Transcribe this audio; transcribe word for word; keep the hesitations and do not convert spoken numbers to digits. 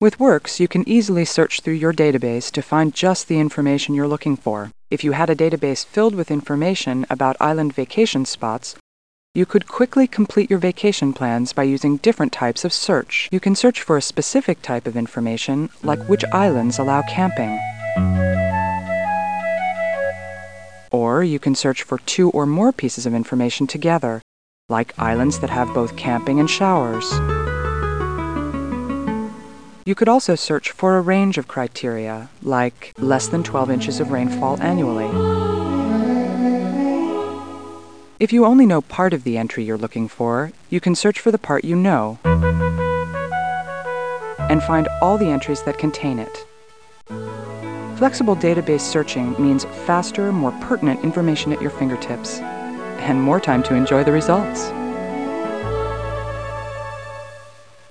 With Works, you can easily search through your database to find just the information you're looking for. If you had a database filled with information about island vacation spots, you could quickly complete your vacation plans by using different types of search. You can search for a specific type of information, like which islands allow camping. Or you can search for two or more pieces of information together, like islands that have both camping and showers. You could also search for a range of criteria, like less than twelve inches of rainfall annually. If you only know part of the entry you're looking for, you can search for the part you know and find all the entries that contain it. Flexible database searching means faster, more pertinent information at your fingertips and more time to enjoy the results.